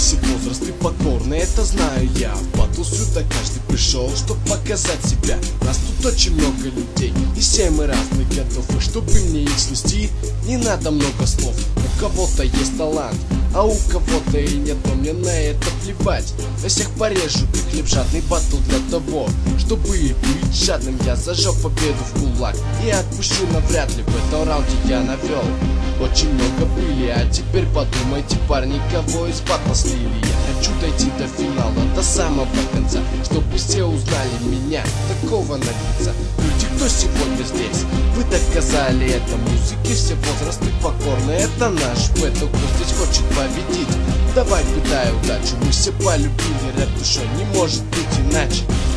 все возрасты покорны, это знаю я. В батл сюда каждый пришел, чтоб показать себя. Нас тут очень много людей, и все мы разных годов. И чтобы мне их свести, не надо много слов. У кого-то есть талант, а у кого-то и нет, но мне на это плевать. Я всех порежу, как хлеб жадный батл для того, чтобы быть жадным. Я зажег победу в кулак и отпущу навряд ли. В этом раунде я навел очень много пыли. А теперь подумайте, парни, кого из батла слили. Я хочу дойти до финала, до самого конца, чтобы все узнали меня, такого наглеца. Люди, кто сегодня здесь, вы доказали это. Музыке все возрасты покорны, это наш бэтл. Кто здесь хочет победить, давай пытай удачу. Мы все полюбили рэп, душа не может быть иначе.